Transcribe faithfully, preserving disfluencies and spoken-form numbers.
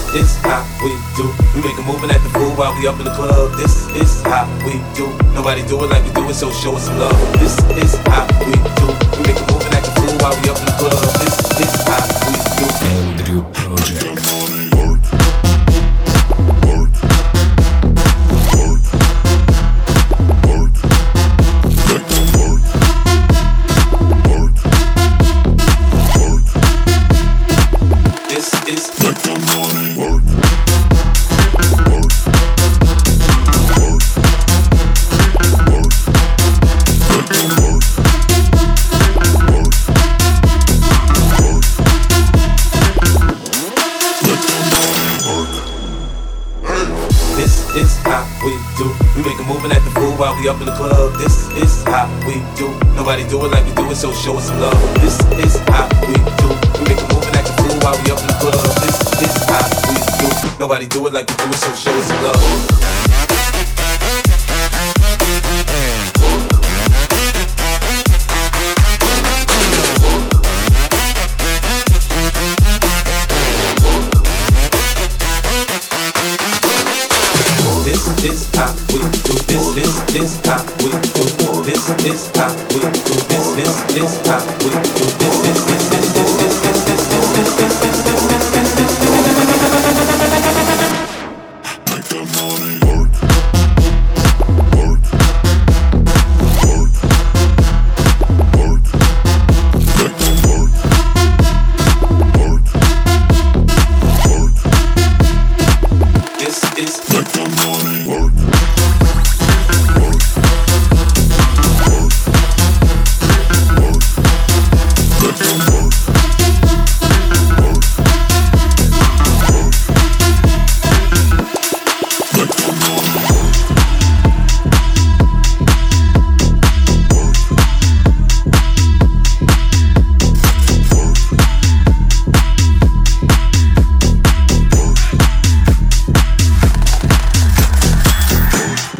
is how we do. We make a move and act the fool while we up in the club. This is how we do. Nobody do it like we do it, so show us some love. This is how we do. We make a move and act the fool while we up in the club. This is how we do. Andrew Project. While we up in the club, this is how we do. Nobody do it like we do it, so show us some love. This is how we do. We make a move and act a fool while we up in the club. This is how we do. Nobody do it like we do it, so show us some love. This is how we do. This is is how we do. This is how we do. This is is how we do. This